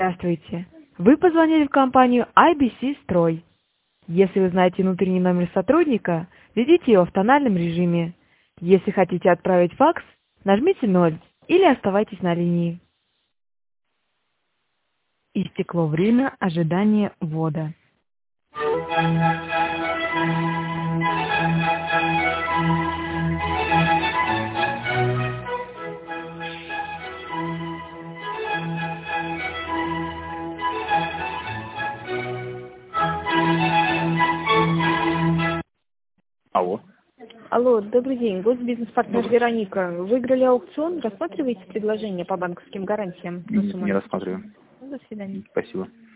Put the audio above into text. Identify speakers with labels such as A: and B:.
A: Здравствуйте. Вы позвонили в компанию IBC Строй. Если вы знаете внутренний номер сотрудника, введите его в тональном режиме. Если хотите отправить факс, нажмите 0 или оставайтесь на линии. Истекло время ожидания ввода.
B: Алло.
C: Алло, добрый день. Госбизнес-партнер Вероника. Выиграли аукцион. Рассматриваете предложение по банковским гарантиям?
B: Не рассматриваю.
C: До свидания.
B: Спасибо.